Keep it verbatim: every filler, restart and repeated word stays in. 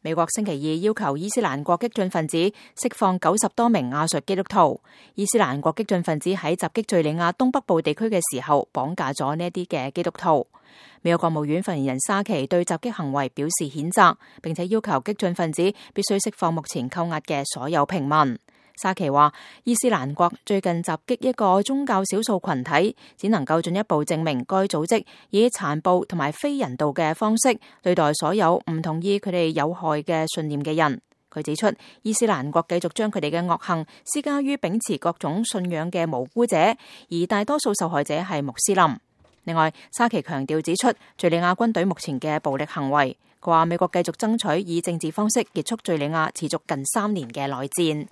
美國星期二要求伊斯蘭國激進分子釋放九十多名亞述基督徒。伊斯蘭國激進分子喺襲擊敘利亞東北部地區嘅時候，綁架咗呢啲嘅基督徒。美國國務院發言人沙奇對襲擊行為表示譴責，並且要求激進分子必須釋放目前扣押嘅所有平民。沙奇話，伊斯蘭國最近襲擊一個宗教少數群體，只能夠進一步證明該組織以殘暴同埋非人道嘅方式對待所有唔同意佢哋有害嘅信念嘅人。佢指出，伊斯蘭國繼續將佢哋嘅惡行施加於秉持各種信仰嘅無辜者，而大多數受害者係穆斯林。另外，沙奇強調指出，敘利亞軍隊目前嘅暴力行為，佢話美國繼續爭取以政治方式結束敘利亞持續近三年嘅內戰。